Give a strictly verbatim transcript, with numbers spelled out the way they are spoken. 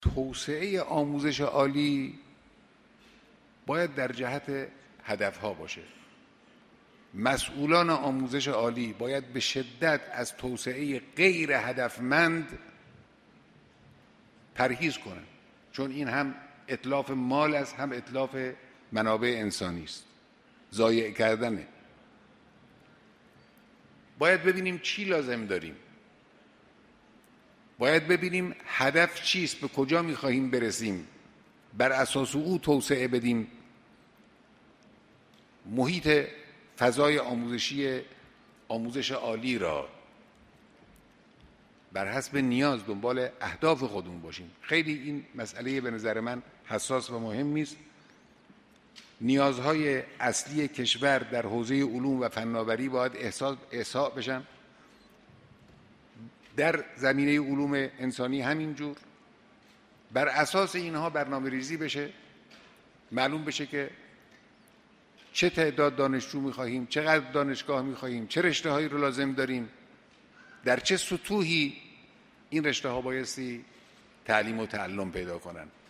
توسعه آموزش عالی باید در جهت هدفها باشه. مسئولان آموزش عالی باید به شدت از توسعه غیر هدفمند پرهیز کنن، چون این هم اتلاف مال است، هم اتلاف منابع انسانی است، ضایع کردنه. باید ببینیم چی لازم داریم، باید ببینیم هدف چیست، به کجا می‌خواهیم برسیم، بر اساس او توسعه بدیم. محیط فضای آموزشی آموزش عالی را بر حسب نیاز دنبال اهداف خودمون باشیم. خیلی این مسئله به نظر من حساس و مهمی است. نیازهای اصلی کشور در حوزه علوم و فناوری باید احصا بشن، در زمینه علوم انسانی همینجور. بر اساس اینها برنامه ریزی بشه، معلوم بشه که چه تعداد دانشجو می‌خواهیم، چقدر دانشگاه می‌خواهیم، چه رشته‌هایی رو لازم داریم، در چه سطوحی این رشته‌ها بایستی تعلیم و تعلم پیدا کنن.